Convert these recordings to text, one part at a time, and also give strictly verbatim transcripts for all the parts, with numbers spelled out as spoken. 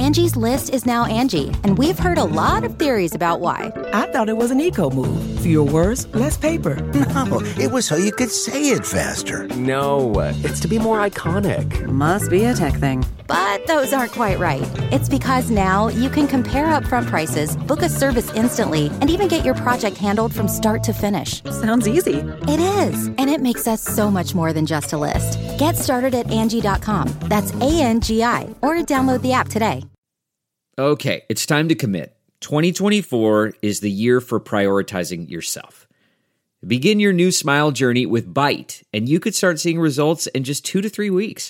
Angie's List is now Angie, and we've heard a lot of theories about why. I thought it was an eco move. Fewer words, less paper. No, it was so you could say it faster. No, it's to be more iconic. Must be a tech thing. But those aren't quite right. It's because now you can compare upfront prices, book a service instantly, and even get your project handled from start to finish. Sounds easy. It is, and it makes us so much more than just a list. Get started at Angie dot com. That's A N G I, or download the app today. Okay, it's time to commit. twenty twenty-four is the year for prioritizing yourself. Begin your new smile journey with Byte, and you could start seeing results in just two to three weeks.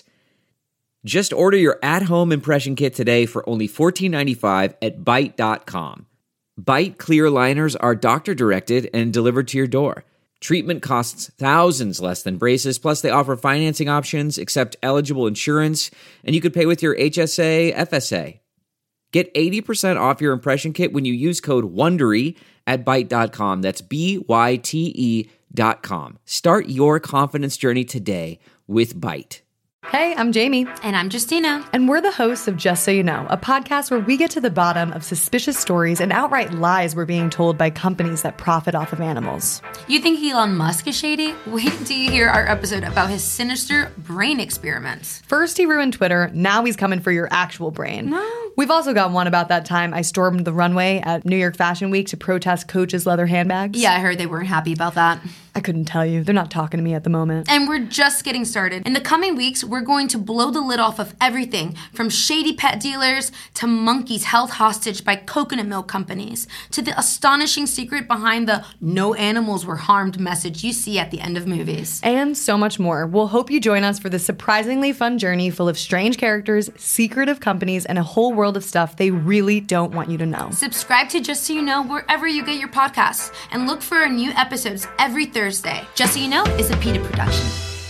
Just order your at-home impression kit today for only fourteen ninety-five at Byte dot com. Byte clear liners are doctor-directed and delivered to your door. Treatment costs thousands less than braces, plus they offer financing options, accept eligible insurance, and you could pay with your H S A, F S A. Get eighty percent off your impression kit when you use code WONDERY at Byte dot com. That's B Y T E dot com. Start your confidence journey today with Byte. Hey, I'm Jamie. And I'm Justina. And we're the hosts of Just So You Know, a podcast where we get to the bottom of suspicious stories and outright lies we're being told by companies that profit off of animals. You think Elon Musk is shady? Wait until you hear our episode about his sinister brain experiments. First he ruined Twitter, now he's coming for your actual brain. No. We've also got one about that time I stormed the runway at New York Fashion Week to protest Coach's leather handbags. Yeah, I heard they weren't happy about that. I couldn't tell you. They're not talking to me at the moment. And we're just getting started. In the coming weeks, we're going to blow the lid off of everything from shady pet dealers to monkeys held hostage by coconut milk companies to the astonishing secret behind the no animals were harmed message you see at the end of movies. And so much more. We'll hope you join us for this surprisingly fun journey full of strange characters, secretive companies, and a whole world of stuff they really don't want you to know. Subscribe to Just So You Know wherever you get your podcasts and look for our new episodes every Thursday. Just So You Know is a PETA production.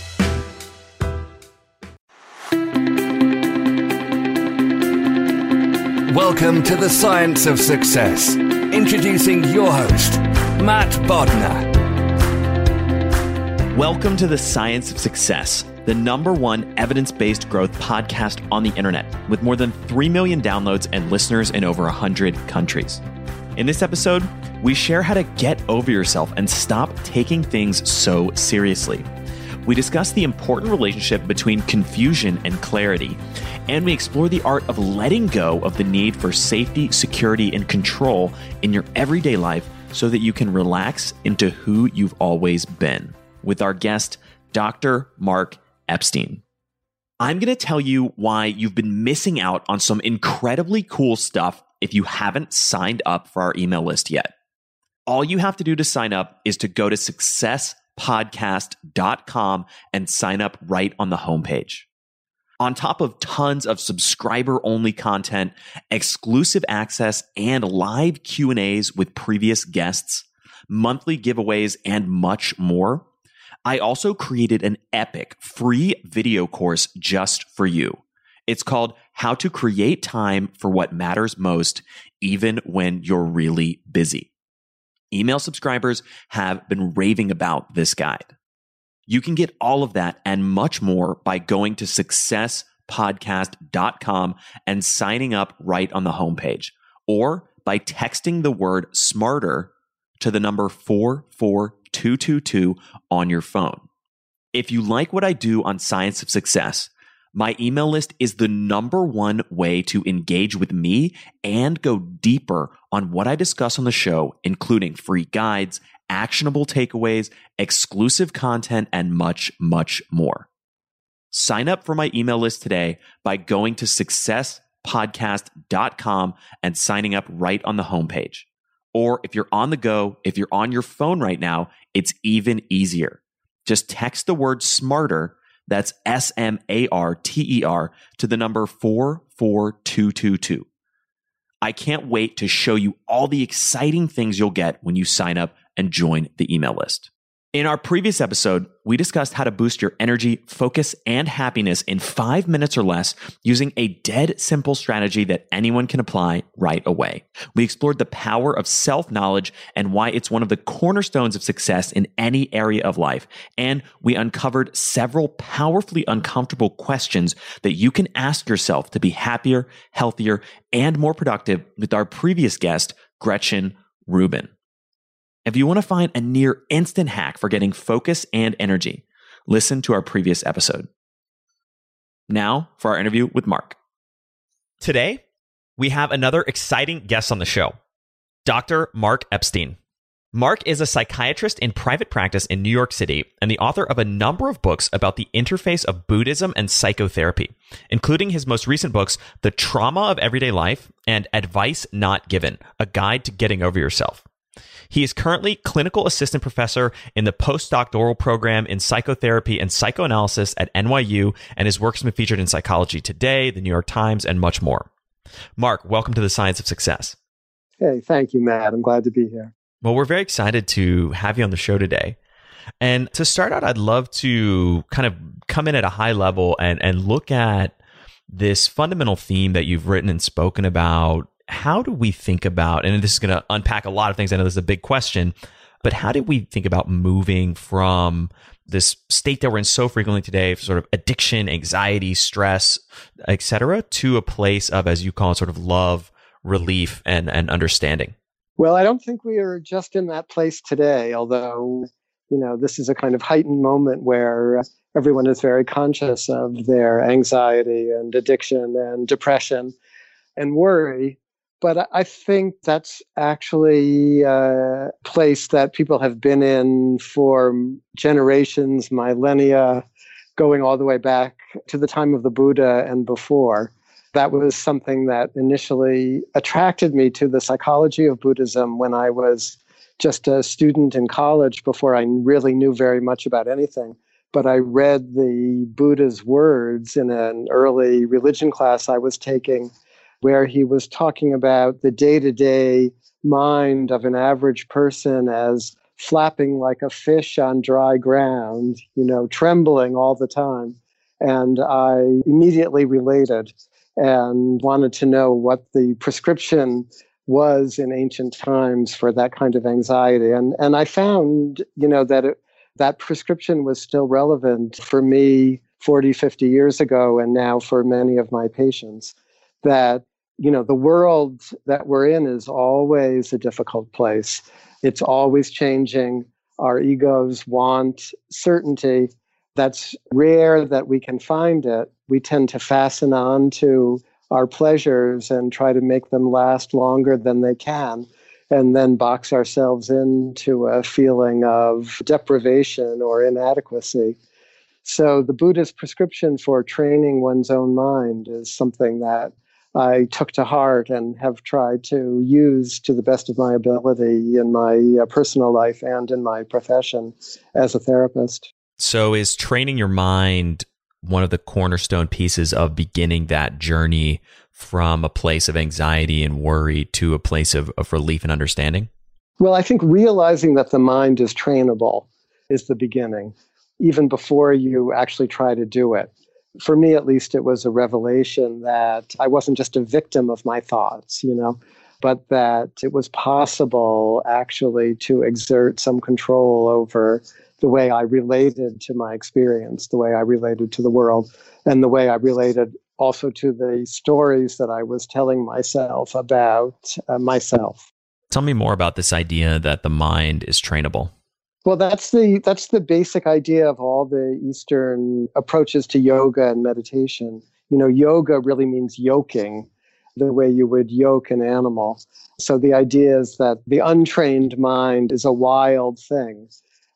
Welcome to the Science of Success. Introducing your host, Matt Bodnar. Welcome to the Science of Success, the number one evidence-based growth podcast on the internet, with more than three million downloads and listeners in over one hundred countries. In this episode, we share how to get over yourself and stop taking things so seriously. We discuss the important relationship between confusion and clarity, and we explore the art of letting go of the need for safety, security, and control in your everyday life so that you can relax into who you've always been. With our guest, Doctor Mark Epstein. I'm going to tell you why you've been missing out on some incredibly cool stuff if you haven't signed up for our email list yet. All you have to do to sign up is to go to success podcast dot com and sign up right on the homepage. On top of tons of subscriber-only content, exclusive access, and live Q and A's with previous guests, monthly giveaways, and much more, I also created an epic free video course just for you. It's called How to Create Time for What Matters Most, even when you're really busy. Email subscribers have been raving about this guide. You can get all of that and much more by going to success podcast dot com and signing up right on the homepage, or by texting the word SMARTER to the number four four two two two on your phone. If you like what I do on Science of Success, my email list is the number one way to engage with me and go deeper on what I discuss on the show, including free guides, actionable takeaways, exclusive content, and much, much more. Sign up for my email list today by going to success podcast dot com and signing up right on the homepage. Or if you're on the go, if you're on your phone right now, it's even easier. Just text the word SMARTER, that's S M A R T E R, to the number four four two two two. I can't wait to show you all the exciting things you'll get when you sign up and join the email list. In our previous episode, we discussed how to boost your energy, focus, and happiness in five minutes or less using a dead simple strategy that anyone can apply right away. We explored the power of self-knowledge and why it's one of the cornerstones of success in any area of life. And we uncovered several powerfully uncomfortable questions that you can ask yourself to be happier, healthier, and more productive with our previous guest, Gretchen Rubin. If you want to find a near instant hack for getting focus and energy, listen to our previous episode. Now for our interview with Mark. Today, we have another exciting guest on the show, Doctor Mark Epstein. Mark is a psychiatrist in private practice in New York City and the author of a number of books about the interface of Buddhism and psychotherapy, including his most recent books, The Trauma of Everyday Life and Advice Not Given, A Guide to Getting Over Yourself. He is currently clinical assistant professor in the postdoctoral program in psychotherapy and psychoanalysis at N Y U, and his work has been featured in Psychology Today, The New York Times, and much more. Mark, welcome to the Science of Success. Hey, thank you, Matt. I'm glad to be here. Well, we're very excited to have you on the show today. And to start out, I'd love to kind of come in at a high level and, and look at this fundamental theme that you've written and spoken about. How do we think about, and this is going to unpack a lot of things, I know this is a big question, but how do we think about moving from this state that we're in so frequently today, sort of addiction, anxiety, stress, et cetera, to a place of, as you call it, sort of love, relief, and, and understanding? Well, I don't think we are just in that place today, although, you know, this is a kind of heightened moment where everyone is very conscious of their anxiety and addiction and depression and worry. But I think that's actually a place that people have been in for generations, millennia, going all the way back to the time of the Buddha and before. That was something that initially attracted me to the psychology of Buddhism when I was just a student in college before I really knew very much about anything. But I read the Buddha's words in an early religion class I was taking, where he was talking about the day-to-day mind of an average person as flapping like a fish on dry ground, you know, trembling all the time. And I immediately related and wanted to know what the prescription was in ancient times for that kind of anxiety. And and I found, you know, that it, that prescription was still relevant for me forty, fifty years ago, and now for many of my patients. That, you know, the world that we're in is always a difficult place. It's always changing. Our egos want certainty. That's rare that we can find it. We tend to fasten on to our pleasures and try to make them last longer than they can, and then box ourselves into a feeling of deprivation or inadequacy. So the Buddha's prescription for training one's own mind is something that I took to heart and have tried to use to the best of my ability in my uh, personal life and in my profession as a therapist. So is training your mind one of the cornerstone pieces of beginning that journey from a place of anxiety and worry to a place of, of relief and understanding? Well, I think realizing that the mind is trainable is the beginning, even before you actually try to do it. For me, at least, it was a revelation that I wasn't just a victim of my thoughts, you know, but that it was possible actually to exert some control over the way I related to my experience, the way I related to the world, and the way I related also to the stories that I was telling myself about uh, myself. Tell me more about this idea that the mind is trainable. Well, that's the that's the basic idea of all the Eastern approaches to yoga and meditation. You know, yoga really means yoking, the way you would yoke an animal. So the idea is that the untrained mind is a wild thing.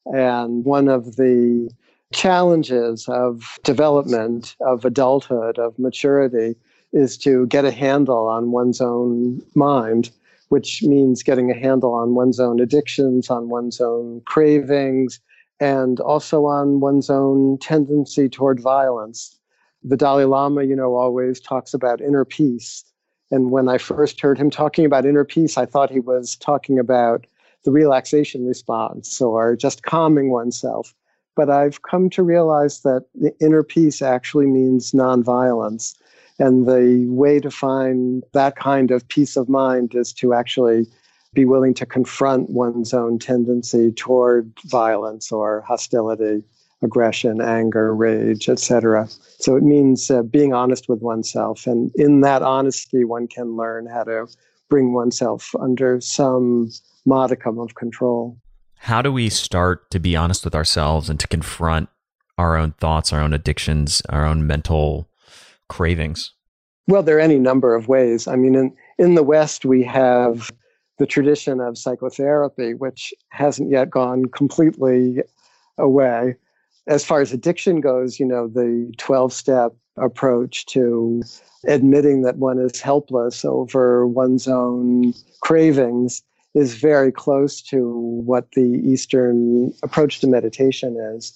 And one of the challenges of development, of adulthood, of maturity, is to get a handle on one's own mind, which means getting a handle on one's own addictions, on one's own cravings, and also on one's own tendency toward violence. The Dalai Lama, you know, always talks about inner peace. And when I first heard him talking about inner peace, I thought he was talking about the relaxation response or just calming oneself. But I've come to realize that the inner peace actually means nonviolence. And the way to find that kind of peace of mind is to actually be willing to confront one's own tendency toward violence or hostility, aggression, anger, rage, et cetera. So it means uh, being honest with oneself. And in that honesty, one can learn how to bring oneself under some modicum of control. How do we start to be honest with ourselves and to confront our own thoughts, our own addictions, our own mental cravings? Well, there are any number of ways. I mean, in, in the West, we have the tradition of psychotherapy, which hasn't yet gone completely away. As far as addiction goes, you know, the twelve-step approach to admitting that one is helpless over one's own cravings is very close to what the Eastern approach to meditation is.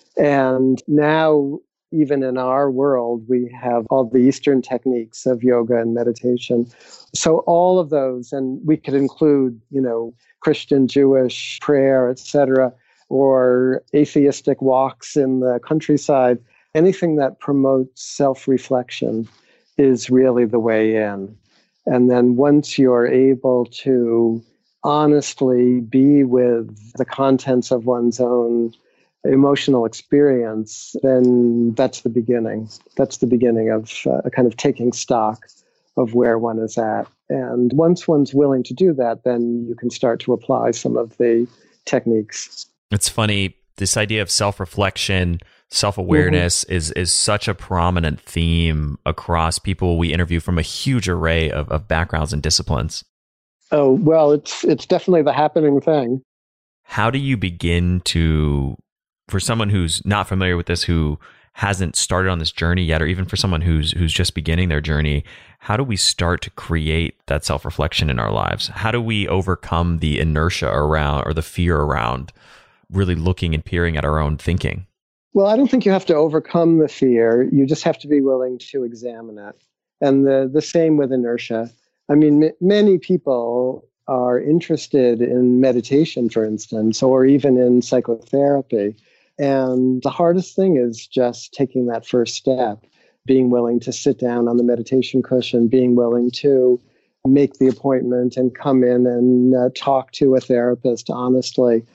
And now, even in our world, we have all the Eastern techniques of yoga and meditation. So all of those, and we could include, you know, Christian, Jewish prayer, et cetera, or atheistic walks in the countryside, anything that promotes self-reflection is really the way in. And then once you're able to honestly be with the contents of one's own emotional experience, then that's the beginning. That's the beginning of uh, kind of taking stock of where one is at. And once one's willing to do that, then you can start to apply some of the techniques. It's funny, this idea of self-reflection, self-awareness mm-hmm. is is such a prominent theme across people we interview from a huge array of, of backgrounds and disciplines. Oh, well, it's it's definitely the happening thing. How do you begin to, for someone who's not familiar with this, who hasn't started on this journey yet, or even for someone who's who's just beginning their journey, how do we start to create that self-reflection in our lives? How do we overcome the inertia around, or the fear around, really looking and peering at our own thinking? Well, I don't think you have to overcome the fear. You just have to be willing to examine it. And the, the same with inertia. I mean, m- many people are interested in meditation, for instance, or even in psychotherapy. And the hardest thing is just taking that first step, being willing to sit down on the meditation cushion, being willing to make the appointment and come in and uh, talk to a therapist honestly.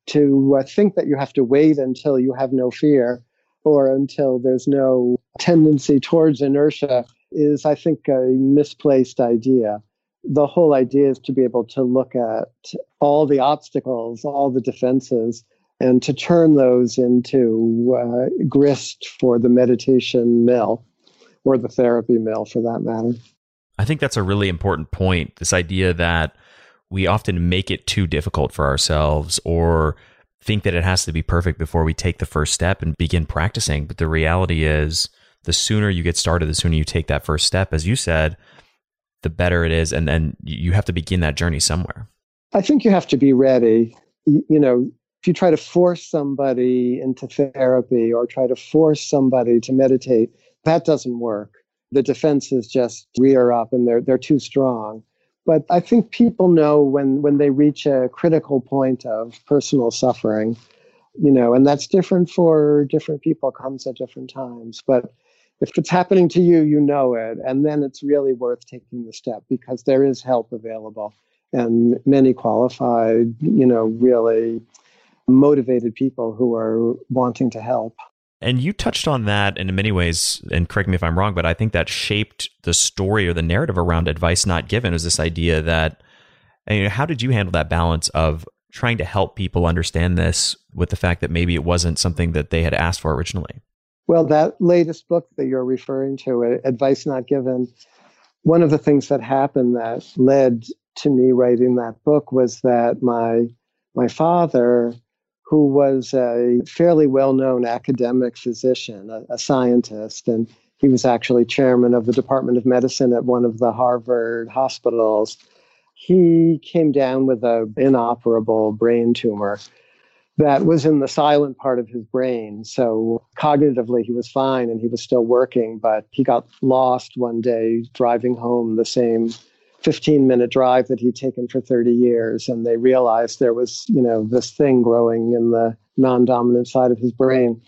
To uh, think that you have to wait until you have no fear or until there's no tendency towards inertia is, I think, a misplaced idea. The whole idea is to be able to look at all the obstacles, all the defenses, and to turn those into uh, grist for the meditation mill, or the therapy mill for that matter. I think that's a really important point, this idea that we often make it too difficult for ourselves or think that it has to be perfect before we take the first step and begin practicing. But the reality is, the sooner you get started, the sooner you take that first step, as you said, the better it is. And then you have to begin that journey somewhere. I think you have to be ready. You, you know, if you try to force somebody into therapy or try to force somebody to meditate, that doesn't work. The defenses just rear up and they're they're too strong. But I think people know when, when they reach a critical point of personal suffering, you know, and that's different for different people, comes at different times. But if it's happening to you, you know it. And then it's really worth taking the step because there is help available. And many qualified, you know, really motivated people who are wanting to help. And you touched on that in many ways, and correct me if I'm wrong, but I think that shaped the story or the narrative around Advice Not Given, is this idea that, you know, how did you handle that balance of trying to help people understand this with the fact that maybe it wasn't something that they had asked for originally? Well, that latest book that you're referring to, Advice Not Given, one of the things that happened that led to me writing that book was that my my father, who was a fairly well-known academic physician, a, a scientist, and he was actually chairman of the Department of Medicine at one of the Harvard hospitals. He came down with an inoperable brain tumor that was in the silent part of his brain. So cognitively, he was fine and he was still working, but he got lost one day driving home the same fifteen minute drive that he'd taken for thirty years. And they realized there was, you know, this thing growing in the non-dominant side of his brain.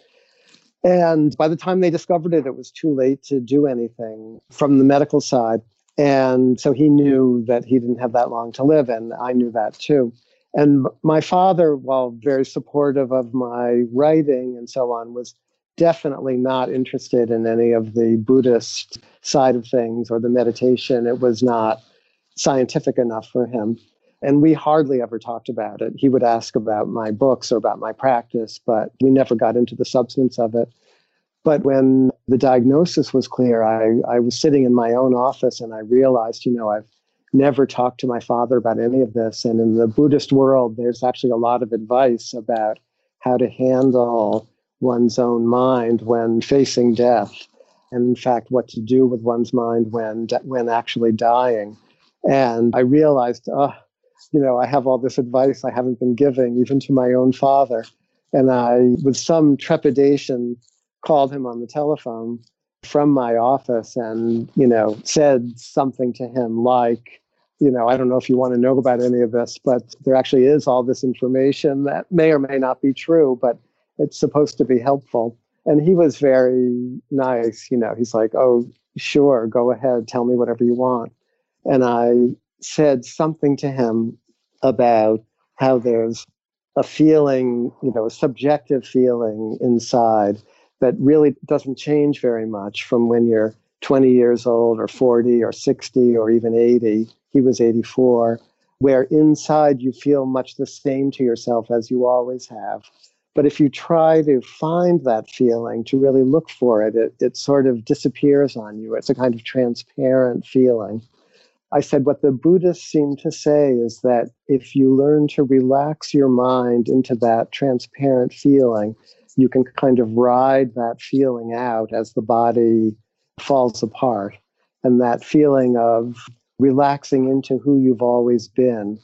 And by the time they discovered it, it was too late to do anything from the medical side. And so he knew that he didn't have that long to live, and I knew that too. And my father, while very supportive of my writing and so on, was definitely not interested in any of the Buddhist side of things or the meditation. It was not scientific enough for him. And we hardly ever talked about it. He would ask about my books or about my practice, but we never got into the substance of it. But when the diagnosis was clear, I, I was sitting in my own office and I realized, you know, I've never talked to my father about any of this. And in the Buddhist world, there's actually a lot of advice about how to handle one's own mind when facing death. And in fact, what to do with one's mind when, when actually dying. And I realized, oh, you know, I have all this advice I haven't been giving even to my own father. And I, with some trepidation, called him on the telephone from my office and, you know, said something to him like, you know, I don't know if you want to know about any of this, but there actually is all this information that may or may not be true, but it's supposed to be helpful. And he was very nice. You know, he's like, oh, sure, go ahead, tell me whatever you want. And I said something to him about how there's a feeling, you know, a subjective feeling inside that really doesn't change very much from when you're twenty years old or forty or sixty or even eighty. He was eighty-four, where inside you feel much the same to yourself as you always have. But if you try to find that feeling, to really look for it, it, it sort of disappears on you. It's a kind of transparent feeling. I said, what the Buddhists seem to say is that if you learn to relax your mind into that transparent feeling, you can kind of ride that feeling out as the body falls apart. And that feeling of relaxing into who you've always been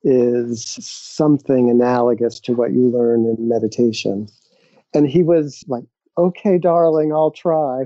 is something analogous to what you learn in meditation. And he was like, okay, darling, I'll try.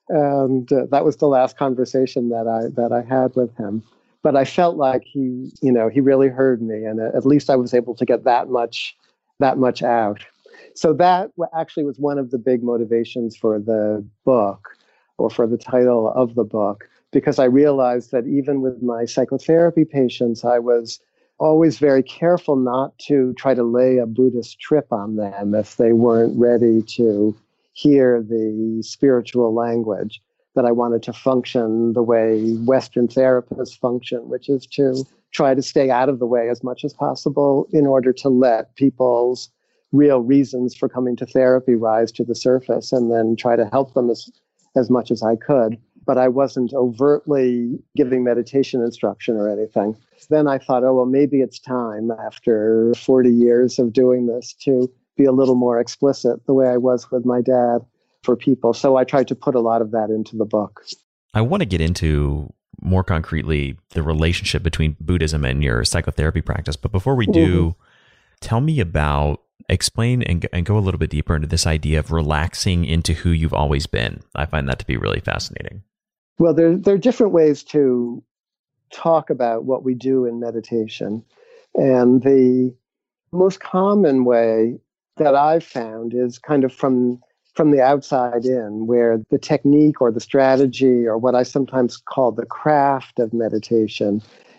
And uh, that was the last conversation that I that I had with him. But I felt like he, you know, he really heard me, and at least I was able to get that much, that much out. So that actually was one of the big motivations for the book, or for the title of the book, because I realized that even with my psychotherapy patients, I was always very careful not to try to lay a Buddhist trip on them if they weren't ready to hear the spiritual language, that I wanted to function the way Western therapists function, which is to try to stay out of the way as much as possible in order to let people's real reasons for coming to therapy rise to the surface, and then try to help them as, as much as I could. But I wasn't overtly giving meditation instruction or anything. Then I thought, oh, well, maybe it's time after forty years of doing this to be a little more explicit the way I was with my dad for people. So I tried to put a lot of that into the book. I want to get into more concretely the relationship between Buddhism and your psychotherapy practice. But before we do, mm-hmm. tell me about, explain and, and go a little bit deeper into this idea of relaxing into who you've always been. I find that to be really fascinating. Well, there, there are different ways to talk about what we do in meditation. And the most common way that I've found is kind of from from the outside in, where the technique or the strategy or what I sometimes call the craft of meditation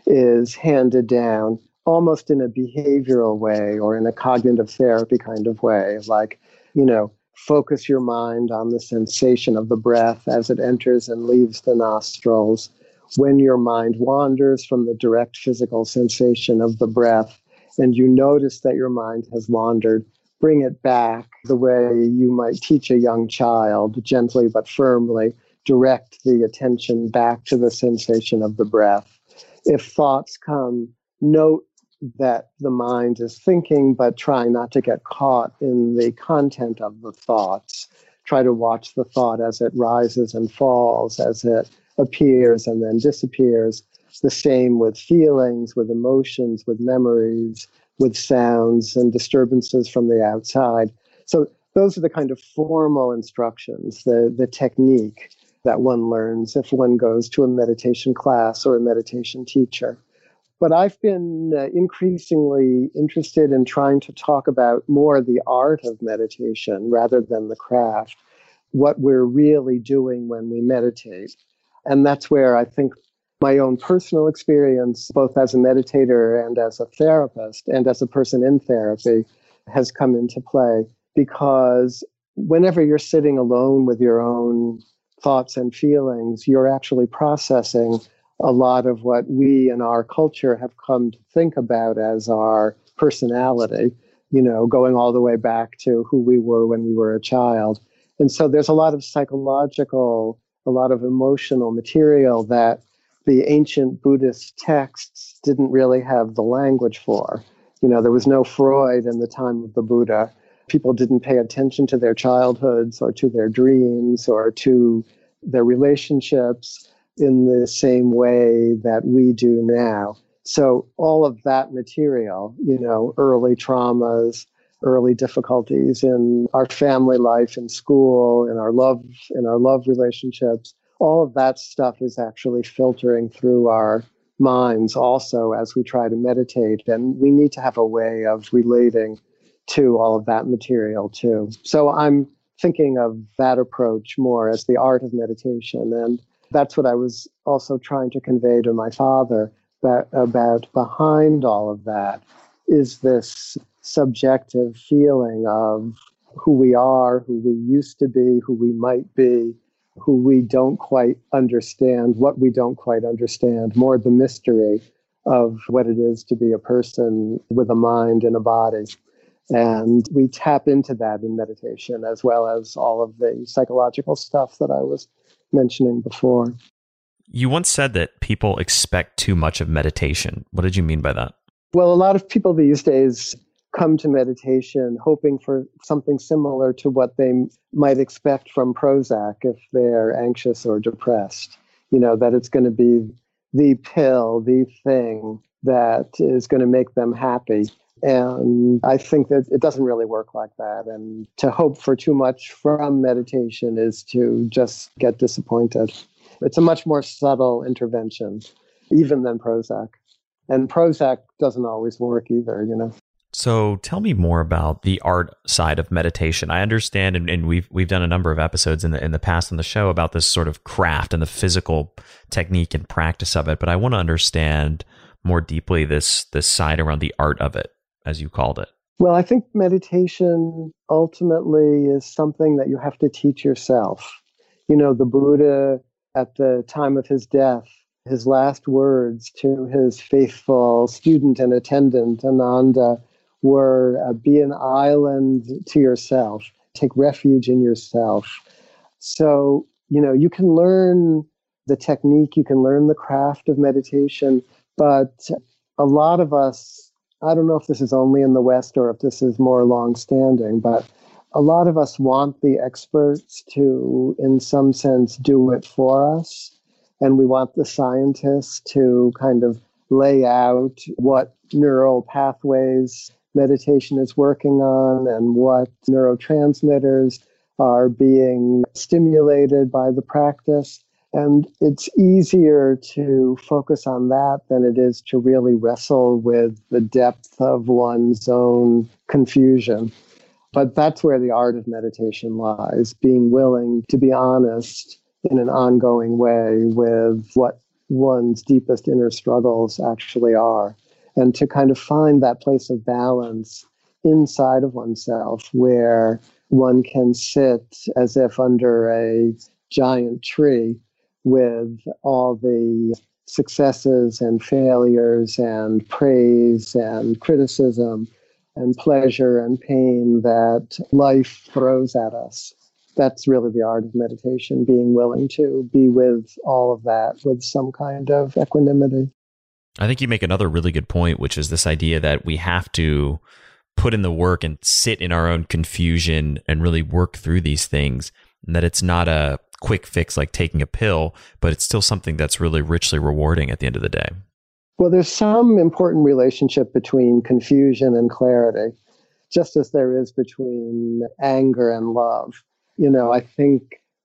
is handed down almost in a behavioral way or in a cognitive therapy kind of way, like, you know, focus your mind on the sensation of the breath as it enters and leaves the nostrils. When your mind wanders from the direct physical sensation of the breath and you notice that your mind has wandered, bring it back the way you might teach a young child, gently but firmly. Direct the attention back to the sensation of the breath. If thoughts come, note that the mind is thinking, but try not to get caught in the content of the thoughts. Try to watch the thought as it rises and falls, as it appears and then disappears. The same with feelings, with emotions, with memories, with sounds and disturbances from the outside. So those are the kind of formal instructions, the, the technique. that one learns if one goes to a meditation class or a meditation teacher. But I've been uh, increasingly interested in trying to talk about more the art of meditation rather than the craft, what we're really doing when we meditate. And that's where I think my own personal experience, both as a meditator and as a therapist and as a person in therapy, has come into play. Because whenever you're sitting alone with your own thoughts and feelings, you're actually processing a lot of what we in our culture have come to think about as our personality, you know, going all the way back to who we were when we were a child. And so there's a lot of psychological, a lot of emotional material that the ancient Buddhist texts didn't really have the language for. You know, there was no Freud in the time of the Buddha. People didn't pay attention to their childhoods or to their dreams or to their relationships in the same way that we do now. So all of that material, you know, early traumas, early difficulties in our family life, in school, in our love, in our love relationships, all of that stuff is actually filtering through our minds also as we try to meditate. And we need to have a way of relating to all of that material too. So I'm thinking of that approach more as the art of meditation. And that's what I was also trying to convey to my father about, about behind all of that is this subjective feeling of who we are, who we used to be, who we might be, who we don't quite understand, what we don't quite understand, more the mystery of what it is to be a person with a mind and a body. And we tap into that in meditation, as well as all of the psychological stuff that I was mentioning before. You once said that people expect too much of meditation. What did you mean by that? Well, a lot of people these days come to meditation hoping for something similar to what they might expect from Prozac if they're anxious or depressed. You know, that it's going to be the pill, the thing that is going to make them happy. And I think that it doesn't really work like that. And to hope for too much from meditation is to just get disappointed. It's a much more subtle intervention, even than Prozac. And Prozac doesn't always work either, you know. So tell me more about the art side of meditation. I understand, and, and we've we've done a number of episodes in the in the past on the show about this sort of craft and the physical technique and practice of it. But I want to understand more deeply this this side around the art of it, as you called it. Well, I think meditation ultimately is something that you have to teach yourself. You know, the Buddha, at the time of his death, his last words to his faithful student and attendant, Ananda, were uh, be an island to yourself, take refuge in yourself. So, you know, you can learn the technique, you can learn the craft of meditation, but a lot of us, I don't know if this is only in the West or if this is more long-standing, but a lot of us want the experts to, in some sense, do it for us. And we want the scientists to kind of lay out what neural pathways meditation is working on and what neurotransmitters are being stimulated by the practice. And it's easier to focus on that than it is to really wrestle with the depth of one's own confusion. But that's where the art of meditation lies, being willing to be honest in an ongoing way with what one's deepest inner struggles actually are, and to kind of find that place of balance inside of oneself where one can sit as if under a giant tree with all the successes and failures and praise and criticism and pleasure and pain that life throws at us. That's really the art of meditation, being willing to be with all of that with some kind of equanimity. I think you make another really good point, which is this idea that we have to put in the work and sit in our own confusion and really work through these things, and that it's not a quick fix like taking a pill, but it's still something that's really richly rewarding at the end of the day. Well, there's some important relationship between confusion and clarity, just as there is between anger and love. You know, I think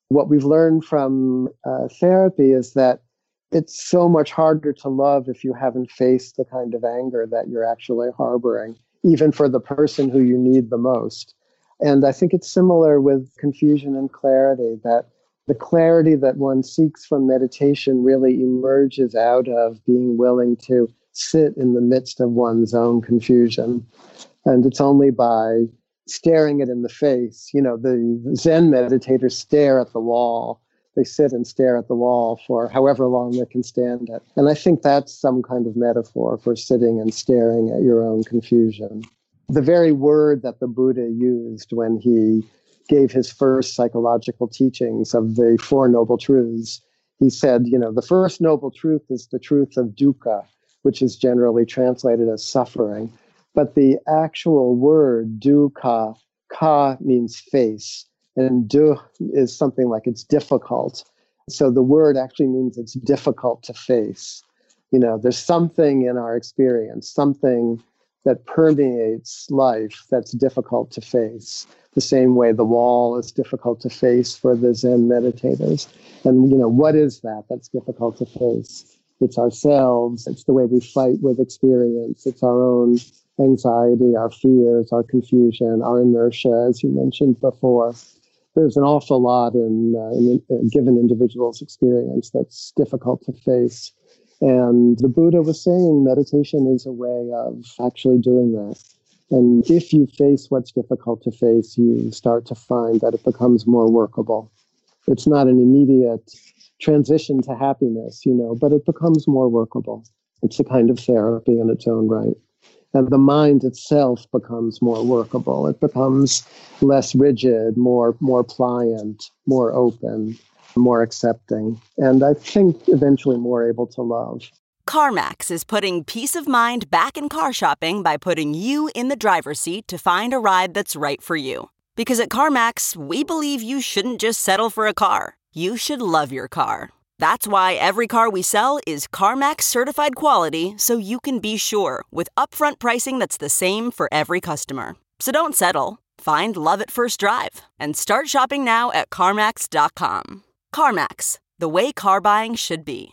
What we've learned from uh, therapy is that it's so much harder to love if you haven't faced the kind of anger that you're actually harboring, even for the person who you need the most. And I think it's similar with confusion and clarity, that the clarity that one seeks from meditation really emerges out of being willing to sit in the midst of one's own confusion. And it's only by staring it in the face. You know, the Zen meditators stare at the wall. They sit and stare at the wall for however long they can stand it. And I think that's some kind of metaphor for sitting and staring at your own confusion. The very word that the Buddha used when he gave his first psychological teachings of the Four Noble Truths, he said, you know, the first noble truth is the truth of dukkha, which is generally translated as suffering. But the actual word dukkha, ka means face, and du is something like it's difficult. So the word actually means it's difficult to face. You know, there's something in our experience, something that permeates life that's difficult to face. The same way the wall is difficult to face for the Zen meditators. And, you know, what is that that's difficult to face? It's ourselves. It's the way we fight with experience. It's our own anxiety, our fears, our confusion, our inertia, as you mentioned before. There's an awful lot in, uh, in a given individual's experience that's difficult to face. And the Buddha was saying meditation is a way of actually doing that. And if you face what's difficult to face, you start to find that it becomes more workable. It's not an immediate transition to happiness, you know, but it becomes more workable. It's a kind of therapy in its own right. And the mind itself becomes more workable. It becomes less rigid, more, more pliant, more open, more accepting, and I think eventually more able to love. CarMax is putting peace of mind back in car shopping by putting you in the driver's seat to find a ride that's right for you. Because at CarMax, we believe you shouldn't just settle for a car. You should love your car. That's why every car we sell is CarMax certified quality, so you can be sure with upfront pricing that's the same for every customer. So don't settle. Find love at first drive and start shopping now at CarMax dot com. CarMax, the way car buying should be.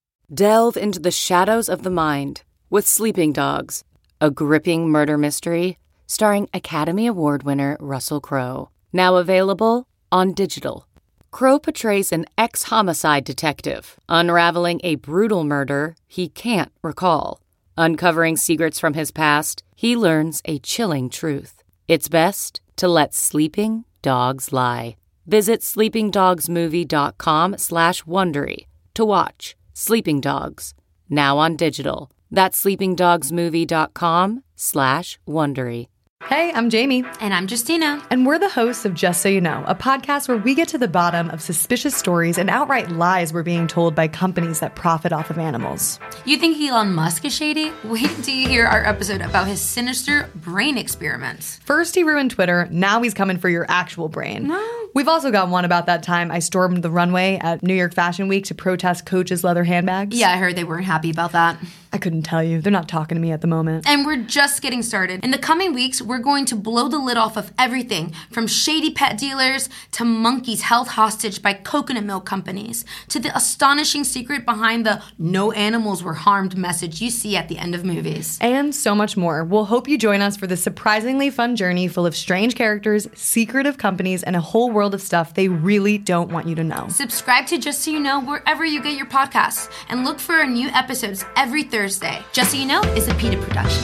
Delve into the shadows of the mind with Sleeping Dogs, a gripping murder mystery starring Academy Award winner Russell Crowe. Now available on digital. Crowe portrays an ex-homicide detective unraveling a brutal murder he can't recall. Uncovering secrets from his past, he learns a chilling truth. It's best to let sleeping dogs lie. Visit sleepingdogsmovie.com slash Wondery to watch Sleeping Dogs, now on digital. That's sleepingdogsmovie.com slash Wondery. Hey, I'm Jamie. And I'm Justina. And we're the hosts of Just So You Know, a podcast where we get to the bottom of suspicious stories and outright lies we're being told by companies that profit off of animals. You think Elon Musk is shady? Wait until you hear our episode about his sinister brain experiments. First he ruined Twitter, now he's coming for your actual brain. No. We've also got one about that time I stormed the runway at New York Fashion Week to protest Coach's leather handbags. Yeah, I heard they weren't happy about that. I couldn't tell you. They're not talking to me at the moment. And we're just getting started. In the coming weeks, we're going to blow the lid off of everything from shady pet dealers to monkeys held hostage by coconut milk companies to the astonishing secret behind the no animals were harmed message you see at the end of movies. And so much more. We'll hope you join us for this surprisingly fun journey full of strange characters, secretive companies, and a whole world of stuff they really don't want you to know. Subscribe to Just So You Know wherever you get your podcasts and look for our new episodes every Thursday. Thursday. Just So You Know is a PETA production.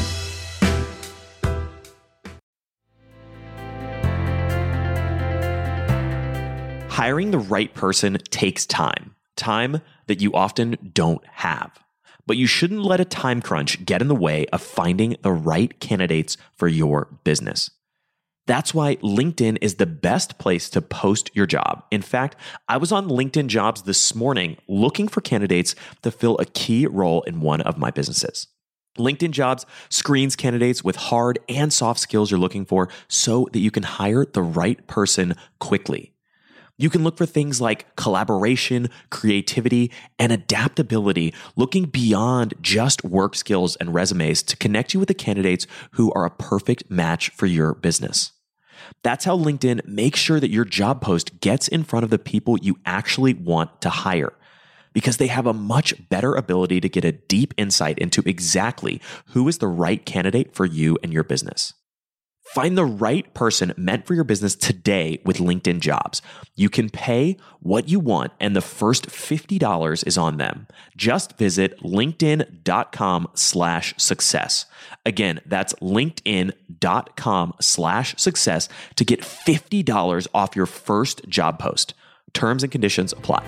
Hiring the right person takes time. Time that you often don't have. But you shouldn't let a time crunch get in the way of finding the right candidates for your business. That's why LinkedIn is the best place to post your job. In fact, I was on LinkedIn Jobs this morning looking for candidates to fill a key role in one of my businesses. LinkedIn Jobs screens candidates with hard and soft skills you're looking for so that you can hire the right person quickly. You can look for things like collaboration, creativity, and adaptability, looking beyond just work skills and resumes to connect you with the candidates who are a perfect match for your business. That's how LinkedIn makes sure that your job post gets in front of the people you actually want to hire, because they have a much better ability to get a deep insight into exactly who is the right candidate for you and your business. Find the right person meant for your business today with LinkedIn Jobs. You can pay what you want, and the first fifty dollars is on them. Just visit linkedin.com slash success. Again, that's linkedin.com slash success to get fifty dollars off your first job post. Terms and conditions apply.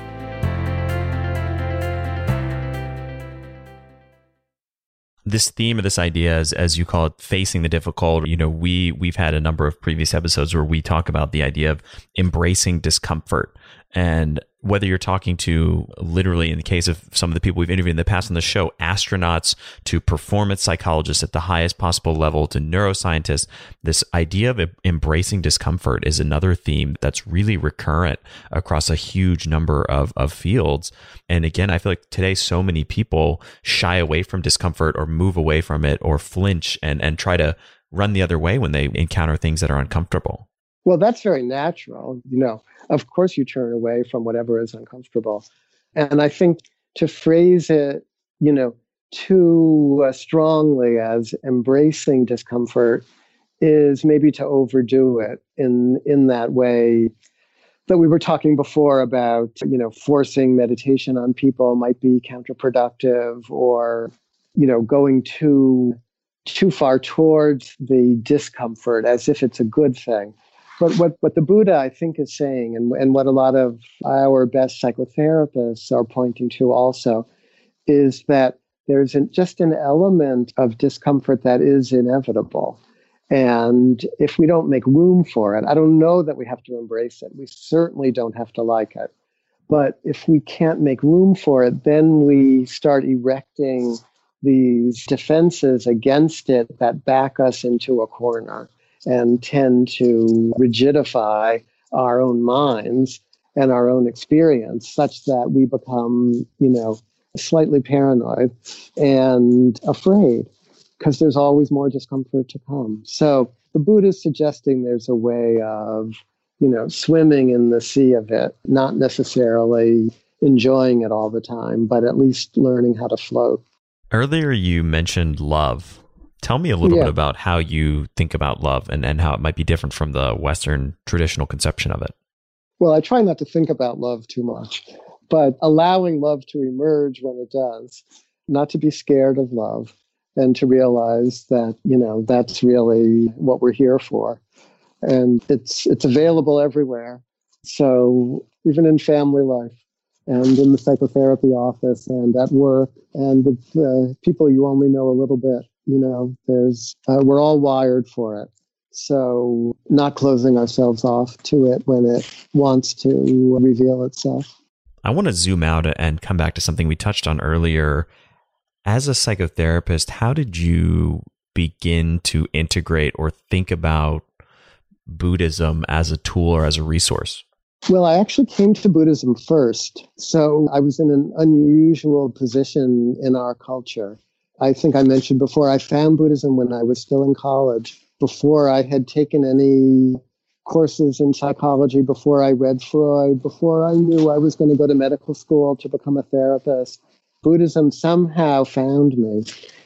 This theme of this idea, as, as you call it, facing the difficult, you know, we, we've had a number of previous episodes where we talk about the idea of embracing discomfort. And whether you're talking to, literally in the case of some of the people we've interviewed in the past on the show, astronauts to performance psychologists at the highest possible level to neuroscientists, this idea of embracing discomfort is another theme that's really recurrent across a huge number of, of fields. And again, I feel like today so many people shy away from discomfort or move away from it or flinch and, and try to run the other way when they encounter things that are uncomfortable. Well, that's very natural. You know, of course you turn away from whatever is uncomfortable. And I think to phrase it, you know, too uh, strongly as embracing discomfort is maybe to overdo it in, in that way that we were talking before about, you know, forcing meditation on people might be counterproductive, or, you know, going too, too far towards the discomfort as if it's a good thing. But what, what the Buddha, I think, is saying, and, and what a lot of our best psychotherapists are pointing to also, is that there's an, just an element of discomfort that is inevitable. And if we don't make room for it, I don't know that we have to embrace it. We certainly don't have to like it. But if we can't make room for it, then we start erecting these defenses against it that back us into a corner and tend to rigidify our own minds and our own experience such that we become, you know, slightly paranoid and afraid because there's always more discomfort to come. So the Buddha is suggesting there's a way of, you know, swimming in the sea of it, not necessarily enjoying it all the time, but at least learning how to float. Earlier, you mentioned love. Tell me a little yeah. bit about how you think about love and, and how it might be different from the Western traditional conception of it. Well, I try not to think about love too much, but allowing love to emerge when it does, not to be scared of love, and to realize that, you know, that's really what we're here for. And it's it's available everywhere. So even in family life and in the psychotherapy office and at work and with uh, people you only know a little bit, you know, there's uh, we're all wired for it. So not closing ourselves off to it when it wants to reveal itself. I want to zoom out and come back to something we touched on earlier. As a psychotherapist, how did you begin to integrate or think about Buddhism as a tool or as a resource? Well, I actually came to Buddhism first. So I was in an unusual position in our culture. I think I mentioned before, I found Buddhism when I was still in college, before I had taken any courses in psychology, before I read Freud, before I knew I was going to go to medical school to become a therapist. Buddhism somehow found me,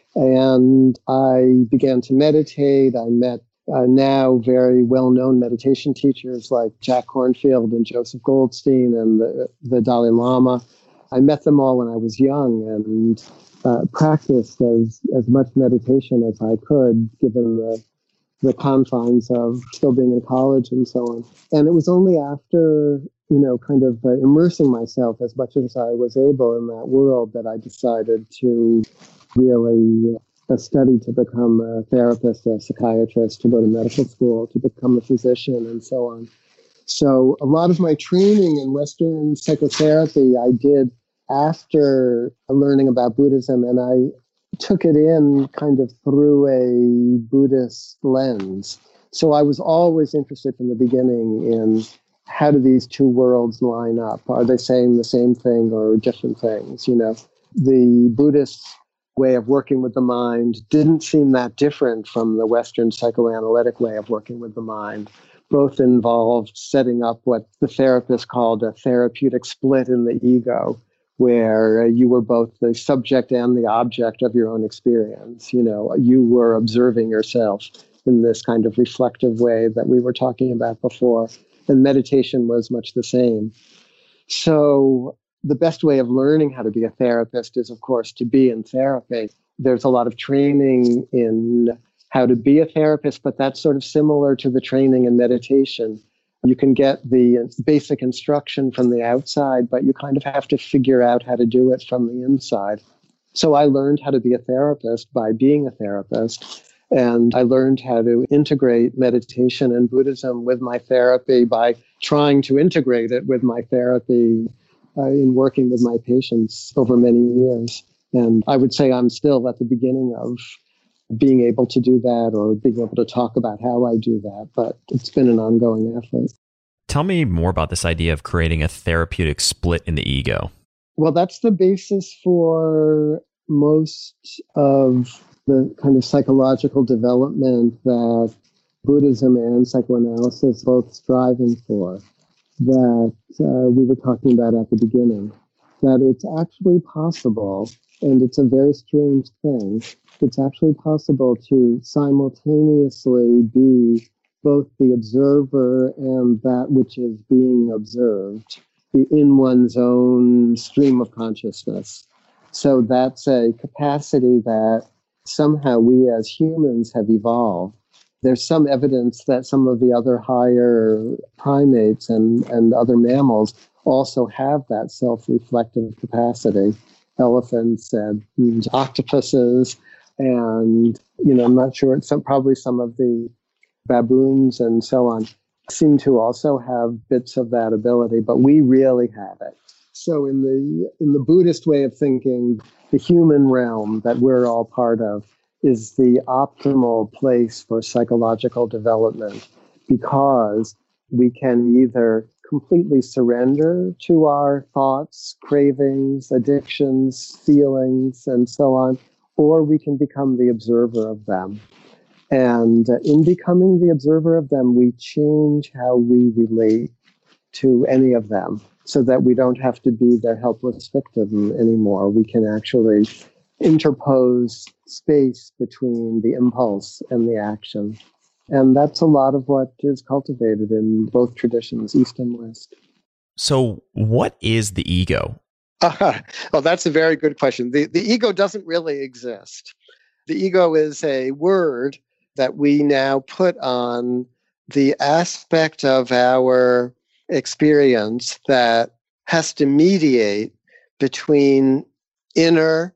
and I began to meditate. I met uh, now very well-known meditation teachers like Jack Kornfield and Joseph Goldstein and the, the Dalai Lama. I met them all when I was young and uh, practiced as, as much meditation as I could, given the, the confines of still being in college and so on. And it was only after, you know, kind of uh, immersing myself as much as I was able in that world that I decided to really uh, study to become a therapist, a psychiatrist, to go to medical school, to become a physician, and so on. So a lot of my training in Western psychotherapy I did after learning about Buddhism, and I took it in kind of through a Buddhist lens. So I was always interested from the beginning in how do these two worlds line up? Are they saying the same thing or different things? You know, the Buddhist way of working with the mind didn't seem that different from the Western psychoanalytic way of working with the mind. Both involved setting up what the therapist called a therapeutic split in the ego, where you were both the subject and the object of your own experience. You know, you were observing yourself in this kind of reflective way that we were talking about before. And meditation was much the same. So the best way of learning how to be a therapist is, of course, to be in therapy. There's a lot of training in how to be a therapist, but that's sort of similar to the training in meditation. You can get the basic instruction from the outside, but you kind of have to figure out how to do it from the inside. So I learned how to be a therapist by being a therapist. And I learned how to integrate meditation and Buddhism with my therapy by trying to integrate it with my therapy uh, in working with my patients over many years. And I would say I'm still at the beginning of being able to do that or being able to talk about how I do that, but it's been an ongoing effort. Tell me more about this idea of creating a therapeutic split in the ego. Well, that's the basis for most of the kind of psychological development that Buddhism and psychoanalysis both striving for, that uh, we were talking about at the beginning, that it's actually possible, and it's a very strange thing, it's actually possible to simultaneously be both the observer and that which is being observed in one's own stream of consciousness. So that's a capacity that somehow we as humans have evolved. There's some evidence that some of the other higher primates and, and other mammals also have that self-reflective capacity. Elephants and, and octopuses, and, you know, I'm not sure, it's some, probably some of the baboons and so on seem to also have bits of that ability, but we really have it. So in the in the Buddhist way of thinking, the human realm that we're all part of is the optimal place for psychological development, because we can either completely surrender to our thoughts, cravings, addictions, feelings, and so on, or we can become the observer of them. And in becoming the observer of them, we change how we relate to any of them so that we don't have to be their helpless victim anymore. We can actually interpose space between the impulse and the action. And that's a lot of what is cultivated in both traditions, East and West. So what is the ego? Uh, well, that's a very good question. The, the ego doesn't really exist. The ego is a word that we now put on the aspect of our experience that has to mediate between inner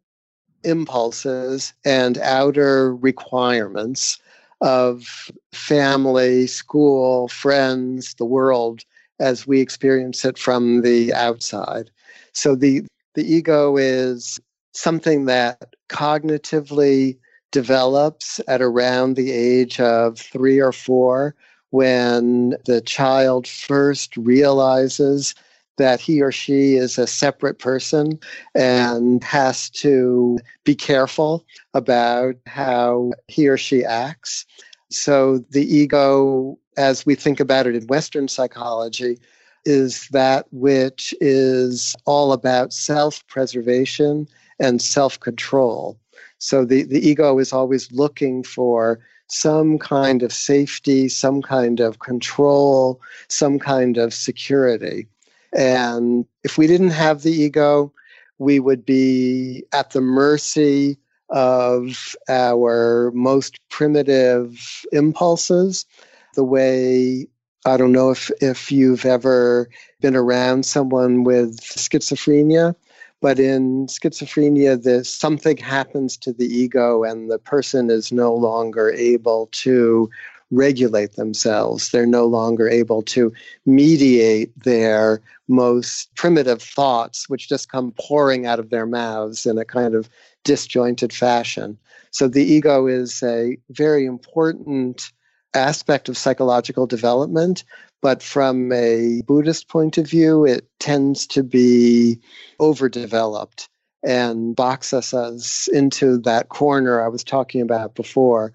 impulses and outer requirements of family, school, friends, the world, as we experience it from the outside. So the, the ego is something that cognitively develops at around the age of three or four, when the child first realizes that he or she is a separate person and has to be careful about how he or she acts. So the ego, as we think about it in Western psychology, is that which is all about self-preservation and self-control. So the, the ego is always looking for some kind of safety, some kind of control, some kind of security. And if we didn't have the ego, we would be at the mercy of our most primitive impulses, the way, I don't know if, if you've ever been around someone with schizophrenia, but in schizophrenia, there's something happens to the ego and the person is no longer able to regulate themselves. They're no longer able to mediate their most primitive thoughts, which just come pouring out of their mouths in a kind of disjointed fashion. So the ego is a very important aspect of psychological development, but from a Buddhist point of view, it tends to be overdeveloped and boxes us into that corner I was talking about before,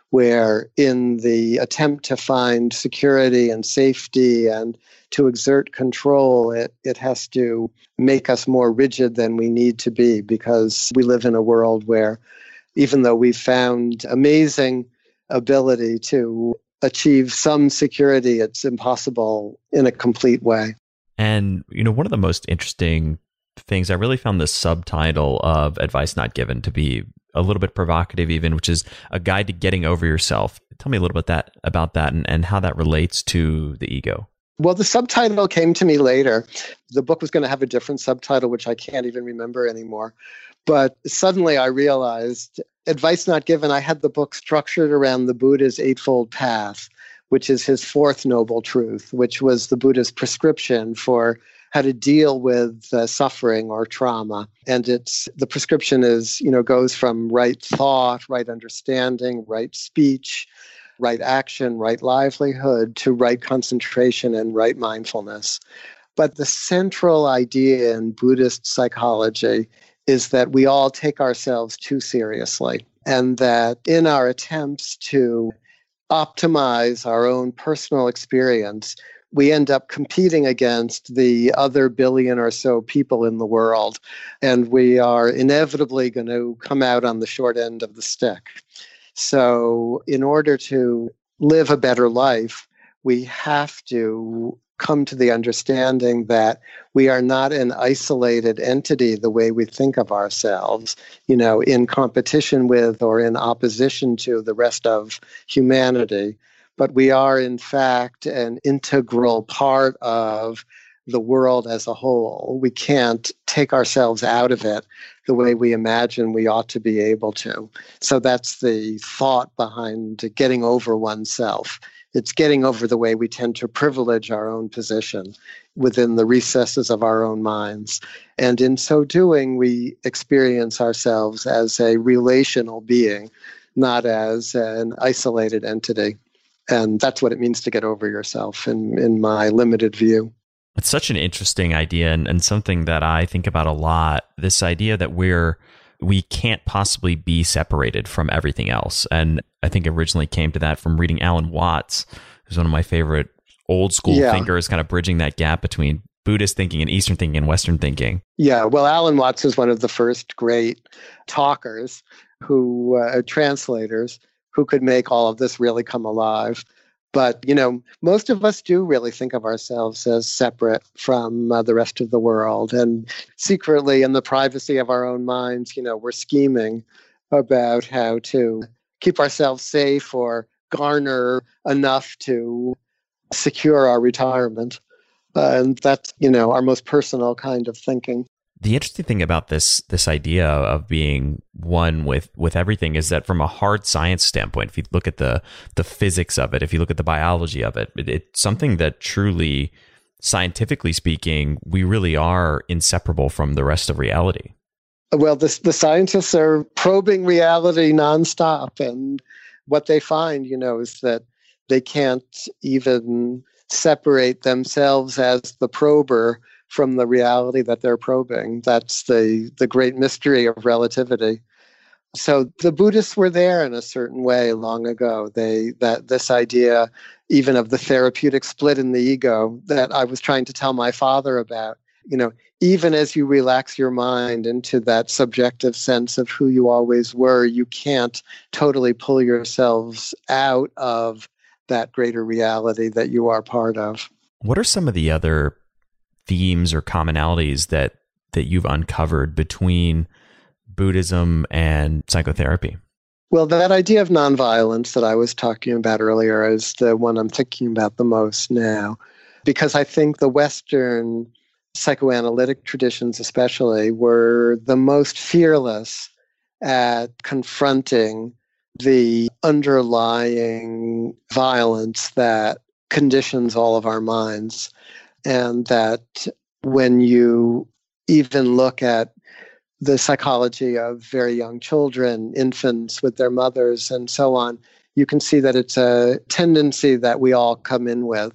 where in the attempt to find security and safety and to exert control, it, it has to make us more rigid than we need to be, because we live in a world where even though we've found amazing ability to achieve some security, it's impossible in a complete way. And, you know, one of the most interesting things, I really found the subtitle of Advice Not Given to be a little bit provocative even, which is a guide to getting over yourself. Tell me a little bit that about that and, and how that relates to the ego. Well, the subtitle came to me later. The book was going to have a different subtitle, which I can't even remember anymore. But suddenly I realized, Advice Not Given, I had the book structured around the Buddha's Eightfold Path, which is his fourth noble truth, which was the Buddha's prescription for how to deal with uh, suffering or trauma. And it's the prescription is, you know, goes from right thought, right understanding, right speech, right action, right livelihood, to right concentration and right mindfulness. But the central idea in Buddhist psychology is that we all take ourselves too seriously, and that in our attempts to optimize our own personal experience, we end up competing against the other billion or so people in the world, and we are inevitably going to come out on the short end of the stick. So in order to live a better life, we have to come to the understanding that we are not an isolated entity the way we think of ourselves, you know, in competition with or in opposition to the rest of humanity. But we are, in fact, an integral part of the world as a whole. We can't take ourselves out of it the way we imagine we ought to be able to. So that's the thought behind getting over oneself. It's getting over the way we tend to privilege our own position within the recesses of our own minds. And in so doing, we experience ourselves as a relational being, not as an isolated entity. And that's what it means to get over yourself, in, in my limited view. It's such an interesting idea, and, and something that I think about a lot, this idea that we're we can't possibly be separated from everything else. And I think originally came to that from reading Alan Watts, who's one of my favorite old school yeah. thinkers, kind of bridging that gap between Buddhist thinking and Eastern thinking and Western thinking. Yeah, well, Alan Watts is one of the first great talkers, who uh, translators, who could make all of this really come alive. But, you know, most of us do really think of ourselves as separate from uh, the rest of the world. And secretly, in the privacy of our own minds, you know, we're scheming about how to keep ourselves safe or garner enough to secure our retirement. Uh, and that's, you know, our most personal kind of thinking. The interesting thing about this this idea of being one with, with everything is that from a hard science standpoint, if you look at the the physics of it, if you look at the biology of it, it it's something that truly, scientifically speaking, we really are inseparable from the rest of reality. Well, the, the scientists are probing reality nonstop, and what they find, you know, is that they can't even separate themselves as the prober from the reality that they're probing. That's the, the great mystery of relativity. So the Buddhists were there in a certain way long ago. They that this idea, even of the therapeutic split in the ego that I was trying to tell my father about, you know, even as you relax your mind into that subjective sense of who you always were, you can't totally pull yourselves out of that greater reality that you are part of. What are some of the other themes or commonalities that that you've uncovered between Buddhism and psychotherapy? Well, that idea of nonviolence that I was talking about earlier is the one I'm thinking about the most now, because I think the Western psychoanalytic traditions especially were the most fearless at confronting the underlying violence that conditions all of our minds. And that when you even look at the psychology of very young children, infants with their mothers and so on, you can see that it's a tendency that we all come in with.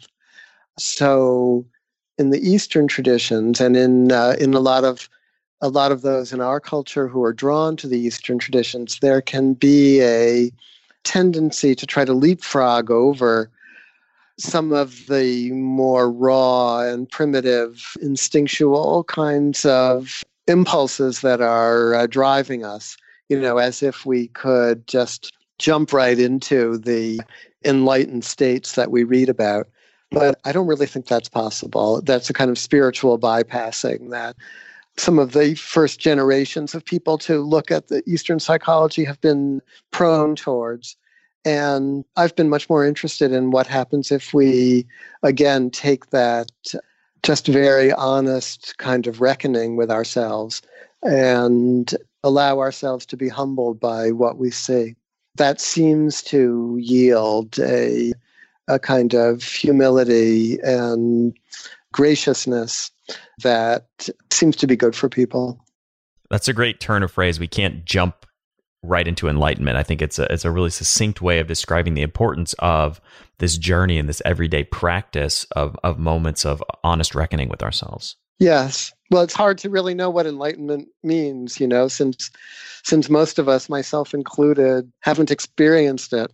So in the Eastern traditions, and in uh, in a lot of a lot of those in our culture who are drawn to the Eastern traditions, there can be a tendency to try to leapfrog over some of the more raw and primitive instinctual kinds of impulses that are uh, driving us, you know, as if we could just jump right into the enlightened states that we read about. But I don't really think that's possible. That's a kind of spiritual bypassing that some of the first generations of people to look at the Eastern psychology have been prone towards. And I've been much more interested in what happens if we, again, take that just very honest kind of reckoning with ourselves and allow ourselves to be humbled by what we see. That seems to yield a, a kind of humility and graciousness that seems to be good for people. That's a great turn of phrase. We can't jump right into enlightenment. I think it's a it's a really succinct way of describing the importance of this journey and this everyday practice of of moments of honest reckoning with ourselves. Yes. Well, it's hard to really know what enlightenment means, you know, since since most of us, myself included, haven't experienced it.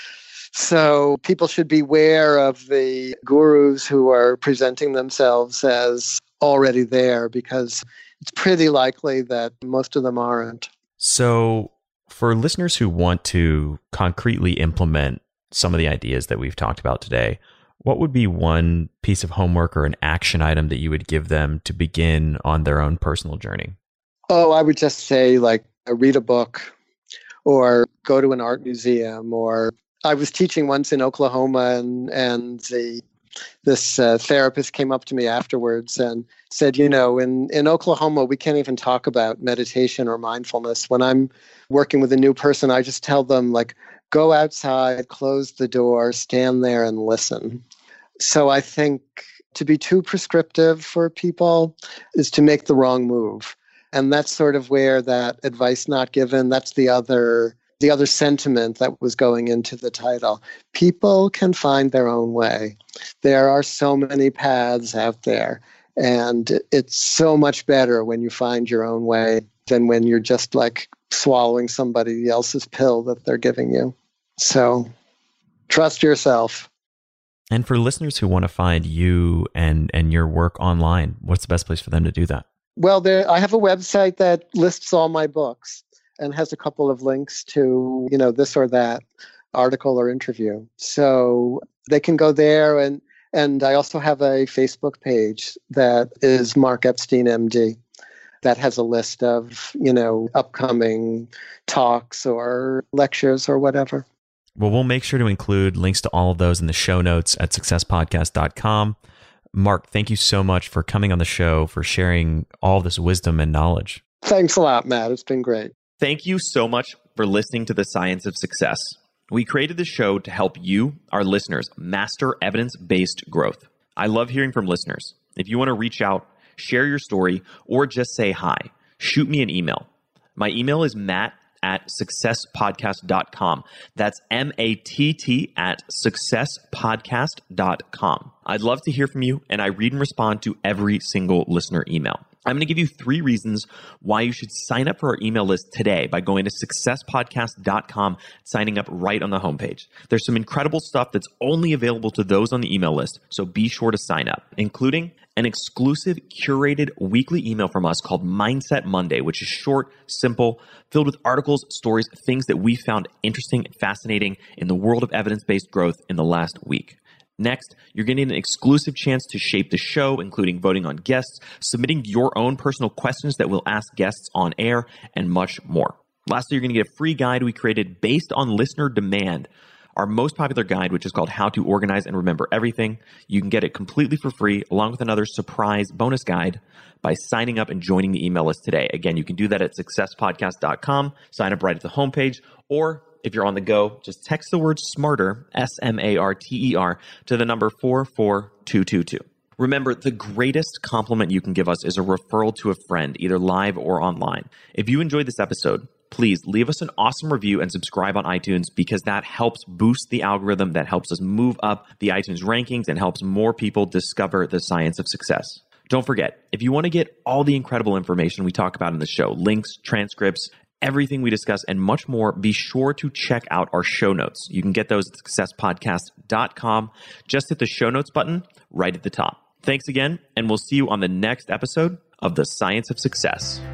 So people should beware of the gurus who are presenting themselves as already there, because it's pretty likely that most of them aren't. So for listeners who want to concretely implement some of the ideas that we've talked about today, what would be one piece of homework or an action item that you would give them to begin on their own personal journey? Oh, I would just say, like, read a book or go to an art museum. Or I was teaching once in Oklahoma, and, and the this uh, therapist came up to me afterwards and said, you know, in, in Oklahoma, we can't even talk about meditation or mindfulness. When I'm working with a new person, I just tell them, like, go outside, close the door, stand there and listen. So I think to be too prescriptive for people is to make the wrong move. And that's sort of where that advice not given, that's the other the other sentiment that was going into the title. People can find their own way. There are so many paths out there, and it's so much better when you find your own way than when you're just like swallowing somebody else's pill that they're giving you. So trust yourself. And for listeners who want to find you and, and your work online, what's the best place for them to do that? Well, there, I have a website that lists all my books and has a couple of links to, you know, this or that article or interview. So they can go there. And, and I also have a Facebook page that is Mark Epstein, M D, that has a list of, you know, upcoming talks or lectures or whatever. Well, we'll make sure to include links to all of those in the show notes at success podcast dot com. Mark, thank you so much for coming on the show, for sharing all this wisdom and knowledge. Thanks a lot, Matt. It's been great. Thank you so much for listening to The Science of Success. We created this show to help you, our listeners, master evidence-based growth. I love hearing from listeners. If you want to reach out, share your story, or just say hi, shoot me an email. My email is matt at success podcast dot com. That's M A T T at success podcast dot com. I'd love to hear from you, and I read and respond to every single listener email. I'm going to give you three reasons why you should sign up for our email list today by going to success podcast dot com, signing up right on the homepage. There's some incredible stuff that's only available to those on the email list, so be sure to sign up, including an exclusive curated weekly email from us called Mindset Monday, which is short, simple, filled with articles, stories, things that we found interesting and fascinating in the world of evidence-based growth in the last week. Next, you're getting an exclusive chance to shape the show, including voting on guests, submitting your own personal questions that we'll ask guests on air, and much more. Lastly, you're going to get a free guide we created based on listener demand, our most popular guide, which is called How to Organize and Remember Everything. You can get it completely for free, along with another surprise bonus guide by signing up and joining the email list today. Again, you can do that at success podcast dot com, sign up right at the homepage, or if you're on the go, just text the word SMARTER, S M A R T E R, to the number four four two two two. Remember, the greatest compliment you can give us is a referral to a friend, either live or online. If you enjoyed this episode, please leave us an awesome review and subscribe on iTunes, because that helps boost the algorithm, that helps us move up the iTunes rankings and helps more people discover the science of success. Don't forget, if you want to get all the incredible information we talk about in the show, links, transcripts, everything we discuss and much more, be sure to check out our show notes. You can get those at success podcast dot com. Just hit the show notes button right at the top. Thanks again, and we'll see you on the next episode of The Science of Success.